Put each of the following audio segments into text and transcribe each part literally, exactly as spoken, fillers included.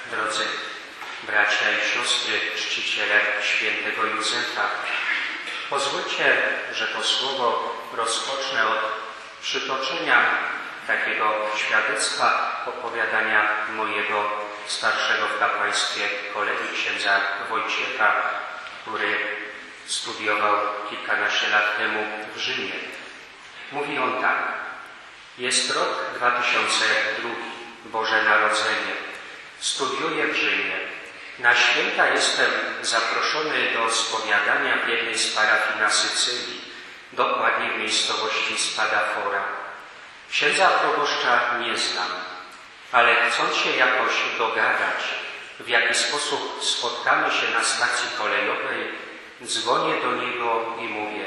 Drodzy bracia i siostry, czciciele świętego Józefa, pozwólcie, że to słowo rozpocznę od przytoczenia takiego świadectwa, opowiadania mojego starszego w kapłaństwie kolegi, księdza Wojciecha, który studiował kilkanaście lat temu w Rzymie. Mówi on tak: jest rok dwa tysiące drugi, Boże Narodzenie. Studiuję w Rzymie. Na święta jestem zaproszony do spowiadania w jednej z parafii na Sycylii, dokładnie w miejscowości Spadafora. Księdza proboszcza nie znam, ale chcąc się jakoś dogadać, w jaki sposób spotkamy się na stacji kolejowej, dzwonię do niego i mówię: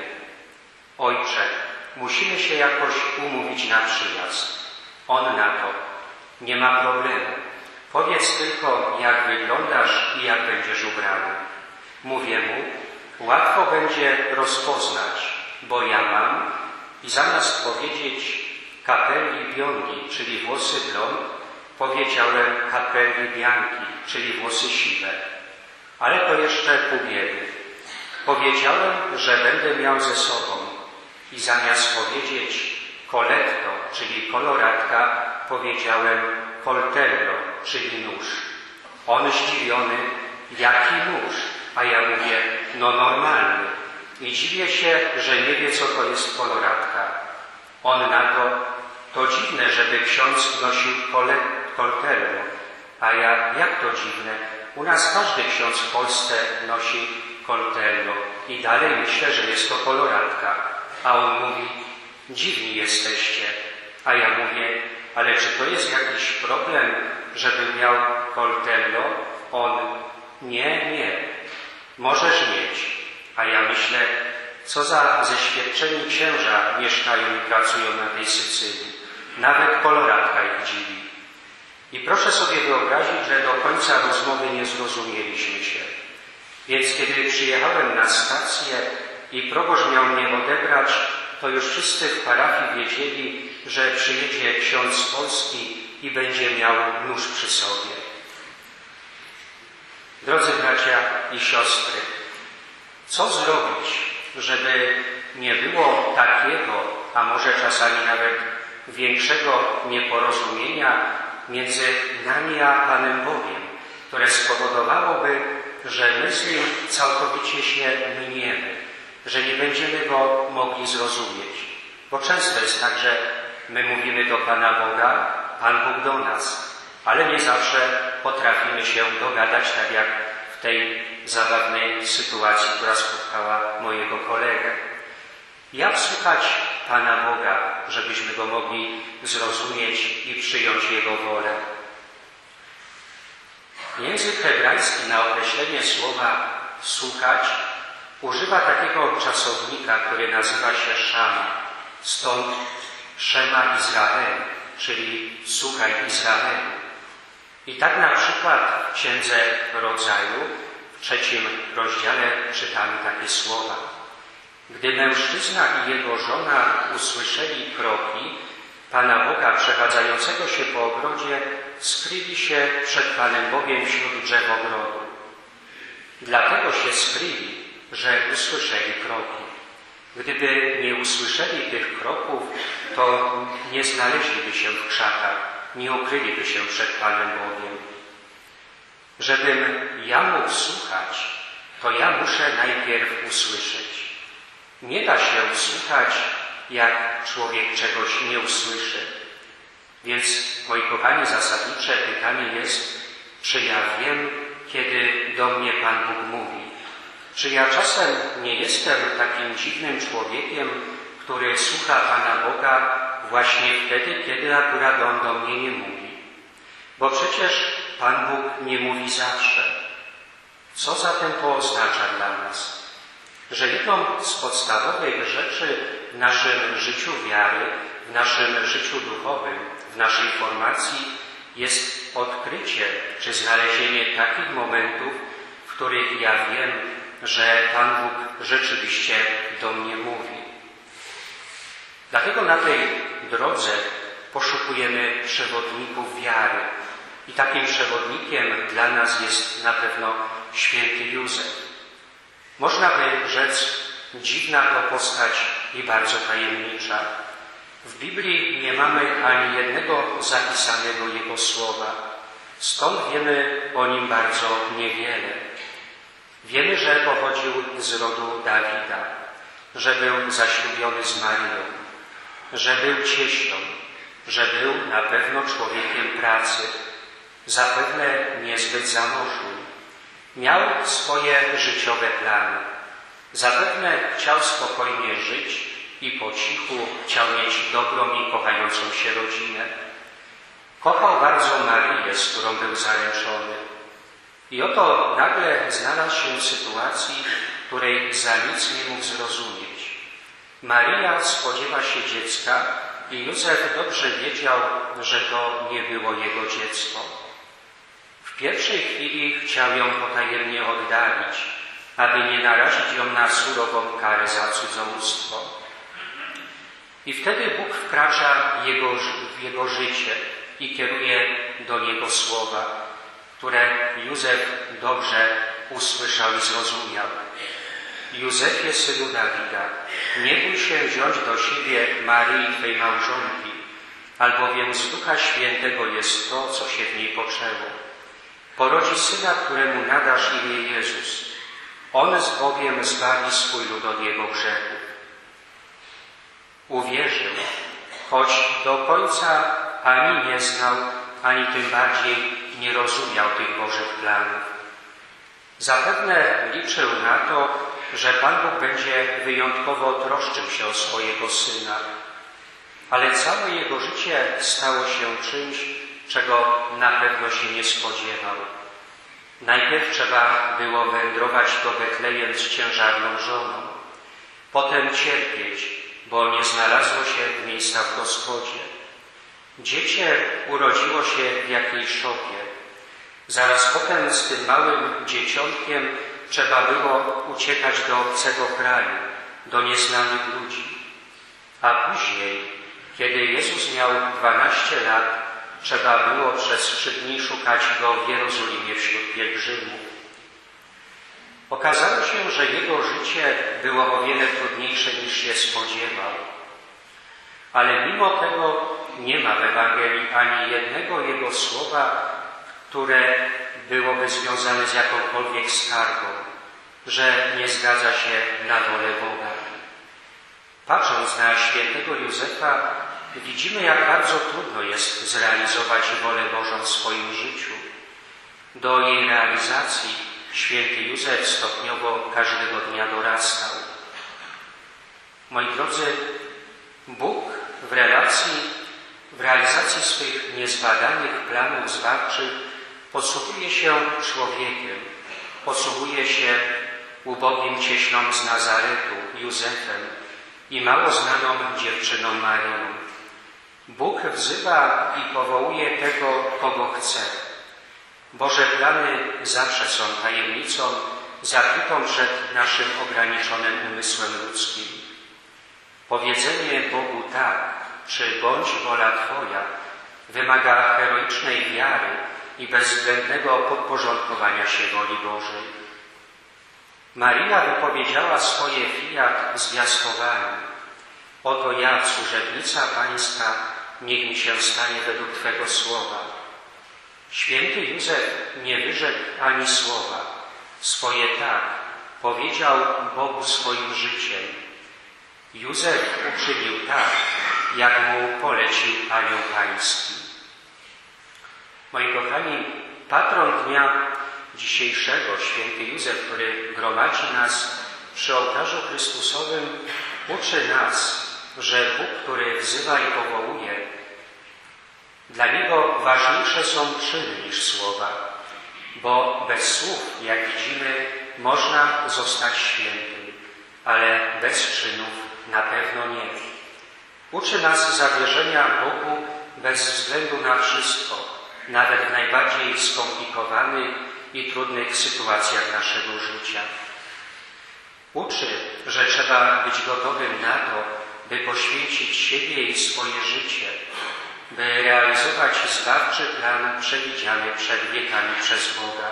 ojcze, musimy się jakoś umówić na przyjazd. On na to: nie ma problemu. Powiedz tylko, jak wyglądasz i jak będziesz ubrany. Mówię mu: łatwo będzie rozpoznać, bo ja mam, i zamiast powiedzieć capelli biondi, czyli włosy blond, powiedziałem capelli bianchi, czyli włosy siwe. Ale to jeszcze pół biedy. Powiedziałem, że będę miał ze sobą, i zamiast powiedzieć colletto, czyli koloratka, powiedziałem coltello, czyli nóż. On zdziwiony: jaki nóż? A ja mówię: no normalny. I dziwię się, że nie wie, co to jest koloratka. On na to: to dziwne, żeby ksiądz nosił coltello. A ja: jak to dziwne? U nas każdy ksiądz w Polsce nosi coltello. I dalej myślę, że jest to koloratka. A on mówi: dziwni jesteście. A ja mówię: ale czy to jest jakiś problem, żeby miał coltello? On: nie, nie. Możesz mieć. A ja myślę: co za zeświadczeni księża mieszkają i pracują na tej Sycylii. Nawet koloratka ich dziwi. I proszę sobie wyobrazić, że do końca rozmowy nie zrozumieliśmy się. Więc kiedy przyjechałem na stację i proboszcz miał mnie odebrać, to już wszyscy w parafii wiedzieli, że przyjedzie ksiądz z Polski i będzie miał nóż przy sobie. Drodzy bracia i siostry, co zrobić, żeby nie było takiego, a może czasami nawet większego nieporozumienia między nami a Panem Bogiem, które spowodowałoby, że my z Nim całkowicie się miniemy, że nie będziemy Go mogli zrozumieć. Bo często jest tak, że my mówimy do Pana Boga, Pan Bóg do nas, ale nie zawsze potrafimy się dogadać, tak jak w tej zabawnej sytuacji, która spotkała mojego kolegę. Jak słuchać Pana Boga, żebyśmy Go mogli zrozumieć i przyjąć Jego wolę? Język hebrajski na określenie słowa słuchać używa takiego czasownika, który nazywa się szama. Stąd Szema Izrael, czyli słuchaj Izraelu. I tak na przykład w Księdze Rodzaju w trzecim rozdziale czytamy takie słowa: gdy mężczyzna i jego żona usłyszeli kroki Pana Boga przechadzającego się po ogrodzie, skryli się przed Panem Bogiem wśród drzew ogrodu. Dlatego się skryli, że usłyszeli kroki. Gdyby nie usłyszeli tych kroków, to nie znaleźliby się w krzakach, nie ukryliby się przed Panem Bogiem. Żebym ja mógł słuchać, to ja muszę najpierw usłyszeć. Nie da się słuchać, jak człowiek czegoś nie usłyszy. Więc, moi kochani, zasadnicze pytanie jest, czy ja wiem, kiedy do mnie Pan Bóg mówi? Czy ja czasem nie jestem takim dziwnym człowiekiem, który słucha Pana Boga właśnie wtedy, kiedy akurat On do mnie nie mówi? Bo przecież Pan Bóg nie mówi zawsze. Co zatem to oznacza dla nas? Że jedną z podstawowych rzeczy w naszym życiu wiary, w naszym życiu duchowym, w naszej formacji jest odkrycie czy znalezienie takich momentów, w których ja wiem, że Pan Bóg rzeczywiście do mnie mówi. Dlatego na tej drodze poszukujemy przewodników wiary, I takim przewodnikiem dla nas jest na pewno święty Józef. Można by rzec, dziwna to postać i bardzo tajemnicza. W Biblii nie mamy ani jednego zapisanego jego słowa. Stąd wiemy o nim bardzo niewiele. Wiemy, że pochodził z rodu Dawida, że był zaślubiony z Marią, że był cieślą, że był na pewno człowiekiem pracy, zapewne niezbyt zamożnym. Miał swoje życiowe plany. Zapewne chciał spokojnie żyć i po cichu chciał mieć dobrą i kochającą się rodzinę. Kochał bardzo Marię, z którą był zaręczony. I oto nagle znalazł się w sytuacji, której za nic nie mógł zrozumieć. Maryja spodziewa się dziecka i Józef dobrze wiedział, że to nie było jego dziecko. W pierwszej chwili chciał ją potajemnie oddalić, aby nie narazić ją na surową karę za cudzołóstwo. I wtedy Bóg wkracza jego, w jego życie i kieruje do niego słowa, które Józef dobrze usłyszał i zrozumiał. Józefie, synu Dawida, nie bój się wziąć do siebie Maryi, Twej małżonki, albowiem z Ducha Świętego jest to, co się w niej poczęło. Porodzi syna, któremu nadasz imię Jezus. On bowiem zbawi swój lud od jego grzechów. Uwierzył, choć do końca ani nie znał, ani tym bardziej nie rozumiał tych Bożych planów. Zapewne liczył na to, że Pan Bóg będzie wyjątkowo troszczył się o swojego Syna. Ale całe jego życie stało się czymś, czego na pewno się nie spodziewał. Najpierw trzeba było wędrować do Betlejem z ciężarną żoną, potem cierpieć, bo nie znalazło się miejsca w gospodzie. Dziecię urodziło się w jakiejś szopie. Zaraz potem z tym małym dzieciątkiem trzeba było uciekać do obcego kraju, do nieznanych ludzi. A później, kiedy Jezus miał dwanaście lat, trzeba było przez trzy dni szukać go w Jerozolimie wśród pielgrzymów. Okazało się, że jego życie było o wiele trudniejsze niż się spodziewał. Ale mimo tego nie ma w Ewangelii ani jednego jego słowa, które byłoby związane z jakąkolwiek skargą, że nie zgadza się na wolę Boga. Patrząc na świętego Józefa, widzimy, jak bardzo trudno jest zrealizować wolę Bożą w swoim życiu. Do jej realizacji święty Józef stopniowo każdego dnia dorastał. Moi drodzy, Bóg w relacji, w realizacji swych niezbadanych planów zbawczych posługuje się człowiekiem, posługuje się ubogim cieślą z Nazaretu, Józefem i mało znaną dziewczyną Marią. Bóg wzywa i powołuje tego, kogo chce. Boże plany zawsze są tajemnicą zakrytą przed naszym ograniczonym umysłem ludzkim. Powiedzenie Bogu tak, czy bądź wola Twoja, wymaga heroicznej wiary i bezwzględnego podporządkowania się woli Bożej. Maryja wypowiedziała swoje fiat w zwiastowaniu. Oto ja, służebnica Pańska, niech mi się stanie według Twego słowa. Święty Józef nie wyrzekł ani słowa. Swoje tak powiedział Bogu swoim życiem. Józef uczynił tak, jak mu polecił Anioł Pański. Moi kochani, patron dnia dzisiejszego, święty Józef, który gromadzi nas przy ołtarzu Chrystusowym, uczy nas, że Bóg, który wzywa i powołuje, dla Niego ważniejsze są czyny niż słowa, bo bez słów, jak widzimy, można zostać świętym, ale bez czynów na pewno nie. Uczy nas zawierzenia Bogu bez względu na wszystko, nawet w najbardziej skomplikowanych i trudnych sytuacjach naszego życia. Uczy, że trzeba być gotowym na to, by poświęcić siebie i swoje życie, by realizować zbawczy plan przewidziany przed wiekami przez Boga.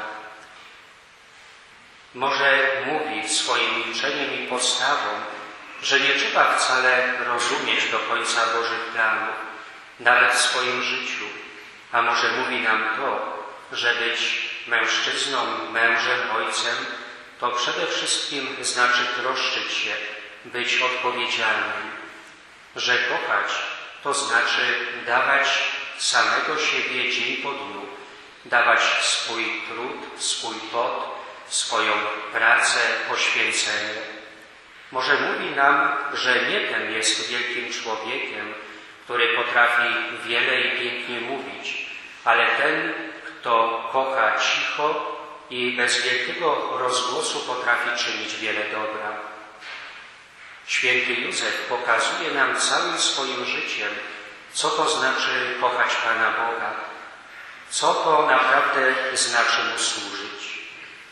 Może mówi swoim milczeniem i postawą, że nie trzeba wcale rozumieć do końca Bożych planów, nawet w swoim życiu, a może mówi nam to, że być mężczyzną, mężem, ojcem, to przede wszystkim znaczy troszczyć się, być odpowiedzialnym, że kochać to znaczy dawać samego siebie dzień po dniu, dawać swój trud, swój pot, swoją pracę, poświęcenie. Może mówi nam, że nie ten jest wielkim człowiekiem, który potrafi wiele i pięknie mówić, ale ten, kto kocha cicho i bez wielkiego rozgłosu potrafi czynić wiele dobra. Święty Józef pokazuje nam całym swoim życiem, co to znaczy kochać Pana Boga, co to naprawdę znaczy Mu służyć.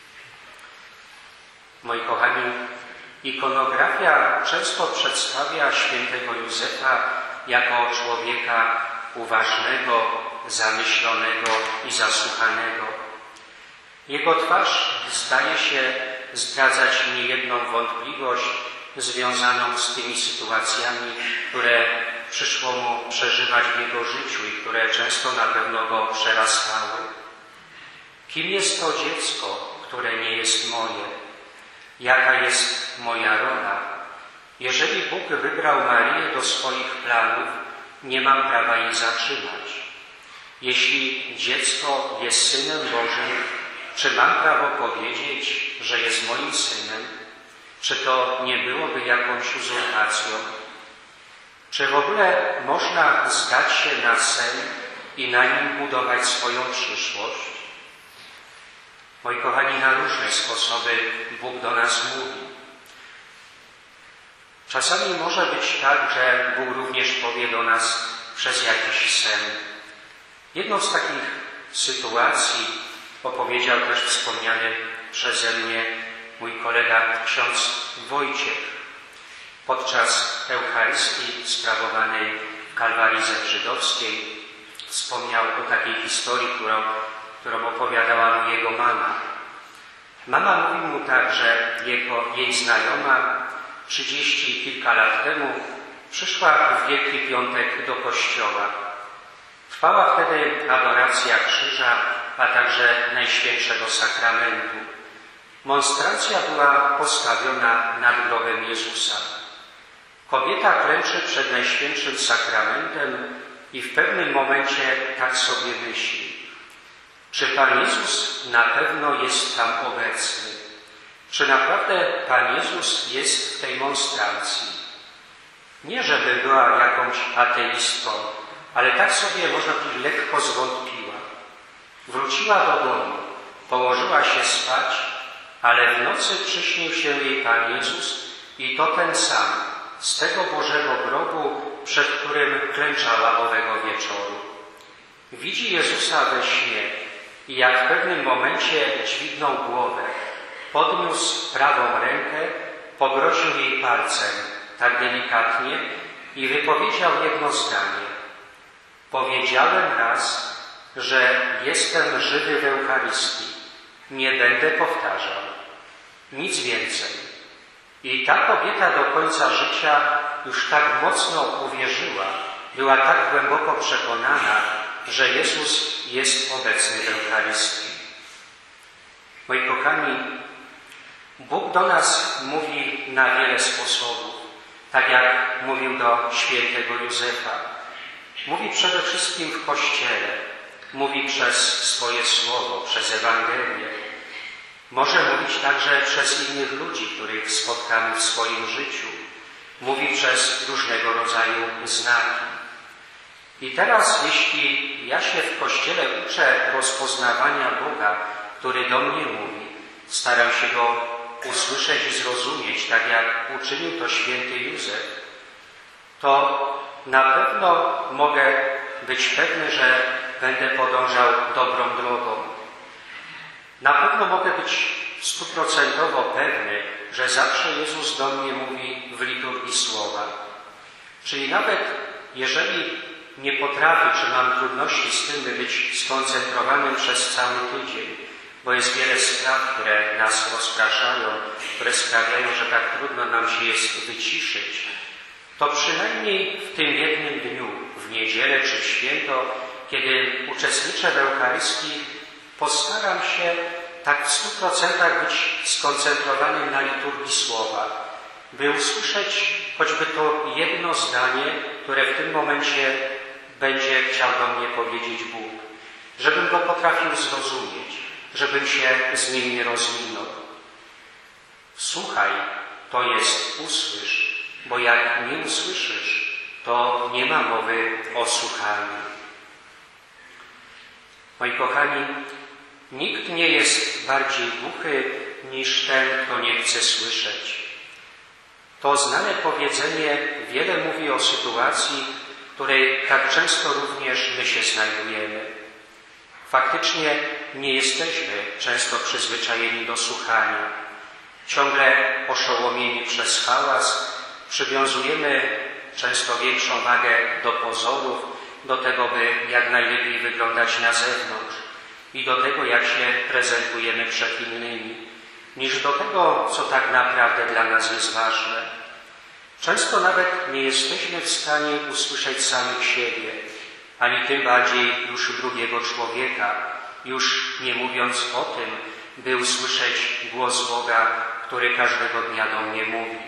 Moi kochani, ikonografia często przedstawia świętego Józefa jako człowieka uważnego, zamyślonego i zasłuchanego. Jego twarz zdaje się zdradzać niejedną wątpliwość związaną z tymi sytuacjami, które przyszło mu przeżywać w jego życiu i które często na pewno go przerastały. Kim jest to dziecko, które nie jest moje? Jaka jest moja rola? Jeżeli Bóg wybrał Marię do swoich planów, nie mam prawa jej zatrzymać. Jeśli dziecko jest Synem Bożym, czy mam prawo powiedzieć, że jest moim synem? Czy to nie byłoby jakąś uzurpacją? Czy w ogóle można zdać się na sen i na nim budować swoją przyszłość? Moi kochani, na różne sposoby Bóg do nas mówi. Czasami może być tak, że Bóg również powie do nas przez jakiś sen. Jedną z takich sytuacji opowiedział też wspomniany przeze mnie mój kolega ksiądz Wojciech. Podczas Eucharystii sprawowanej w Kalwarii Żydowskiej wspomniał o takiej historii, którą, którą opowiadała mu jego mama. Mama mówi mu tak, że jego, jej znajoma trzydzieści kilka lat temu przyszła w Wielki Piątek do kościoła. Trwała wtedy adoracja krzyża, a także Najświętszego Sakramentu. Monstrancja była postawiona nad grobem Jezusa. Kobieta klęczy przed Najświętszym Sakramentem i w pewnym momencie tak sobie myśli: czy Pan Jezus na pewno jest tam obecny? Czy naprawdę Pan Jezus jest w tej monstrancji? Nie żeby była jakąś ateistką, ale tak sobie, można powiedzieć, lekko zwątpiła. Wróciła do domu, położyła się spać, ale w nocy przyśnił się jej Pan Jezus i to ten sam, z tego Bożego grobu, przed którym klęczała owego wieczoru. Widzi Jezusa we śnie i jak w pewnym momencie dźwignął głowę, podniósł prawą rękę, pogroził jej palcem tak delikatnie i wypowiedział jedno zdanie: powiedziałem raz, że jestem żywy w Eucharystii. Nie będę powtarzał. Nic więcej. I ta kobieta do końca życia już tak mocno uwierzyła, była tak głęboko przekonana, że Jezus jest obecny w Eucharystii. Moi kochani, Bóg do nas mówi na wiele sposobów, tak jak mówił do świętego Józefa. Mówi przede wszystkim w Kościele, mówi przez swoje słowo, przez Ewangelię. Może mówić także przez innych ludzi, których spotkamy w swoim życiu. Mówi przez różnego rodzaju znaki. I teraz, jeśli ja się w Kościele uczę rozpoznawania Boga, który do mnie mówi, staram się Go usłyszeć i zrozumieć, tak jak uczynił to święty Józef, to na pewno mogę być pewny, że będę podążał dobrą drogą. Na pewno mogę być stuprocentowo pewny, że zawsze Jezus do mnie mówi w liturgii słowa. Czyli nawet jeżeli nie potrafię, czy mam trudności z tym, by być skoncentrowanym przez cały tydzień, bo jest wiele spraw, które nas rozpraszają, które sprawiają, że tak trudno nam się jest wyciszyć, to przynajmniej w tym jednym dniu, w niedzielę czy w święto, kiedy uczestniczę w Eucharystii, postaram się tak w stu procentach być skoncentrowanym na liturgii słowa, by usłyszeć choćby to jedno zdanie, które w tym momencie będzie chciał do mnie powiedzieć Bóg, żebym go potrafił zrozumieć, żebym się z nim nie rozminął. Słuchaj, to jest usłysz, bo jak nie usłyszysz, to nie ma mowy o słuchaniu. Moi kochani, nikt nie jest bardziej głuchy niż ten, kto nie chce słyszeć. To znane powiedzenie wiele mówi o sytuacji, w której tak często również my się znajdujemy. Faktycznie nie jesteśmy często przyzwyczajeni do słuchania. Ciągle oszołomieni przez hałas, przywiązujemy często większą wagę do pozorów, do tego, by jak najlepiej wyglądać na zewnątrz i do tego, jak się prezentujemy przed innymi, niż do tego, co tak naprawdę dla nas jest ważne. Często nawet nie jesteśmy w stanie usłyszeć samych siebie, ani tym bardziej już drugiego człowieka, już nie mówiąc o tym, by usłyszeć głos Boga, który każdego dnia do mnie mówi.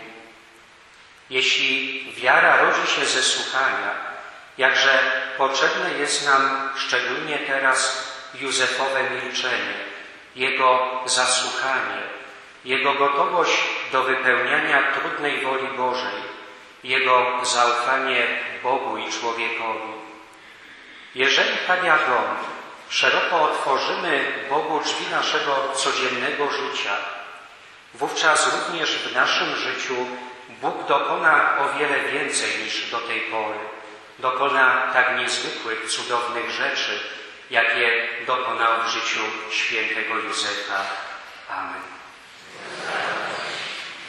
Jeśli wiara rodzi się ze słuchania, jakże potrzebne jest nam szczególnie teraz Józefowe milczenie, jego zasłuchanie, jego gotowość do wypełniania trudnej woli Bożej, jego zaufanie Bogu i człowiekowi. Jeżeli tak jak on szeroko otworzymy Bogu drzwi naszego codziennego życia, wówczas również w naszym życiu Bóg dokona o wiele więcej niż do tej pory. Dokona tak niezwykłych, cudownych rzeczy, jakie dokonał w życiu świętego Józefa. Amen.